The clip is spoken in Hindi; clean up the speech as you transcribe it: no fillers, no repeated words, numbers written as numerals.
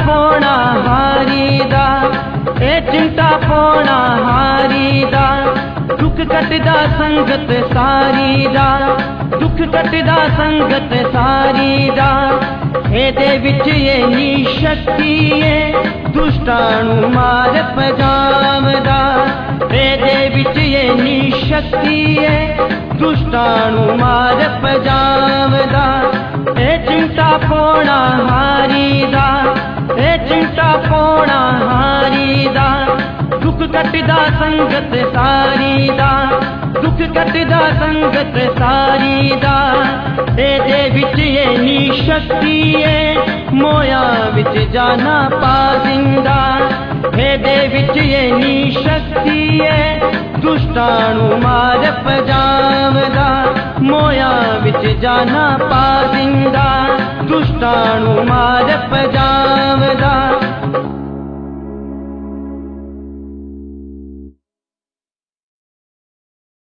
पौना हारी दा, ए चिंता पौना हारी दा। दुख कटदा संगत सारी दा, दुख कटदा संगत सारी दा। एदे विच इन्नी शक्ति है दुष्टाणु मार पजावदा। एदे विच इन्नी शक्ति है दुष्टाणु मार पजावदा। ए चिंता पौना हारी दा, ए चिंता पौना हारी दा। दुख कटदा संगत सारी दा, दुख कटदा संगत सारी दा। एदे विच इन्नी शक्ति है मोया विच जाना पा जिंदा। एदे विच इन्नी शक्ति है दुष्टाणु मार पजावदा। मोया विच जाना पा जिंदा, दुष्टाणु मार पजावदा।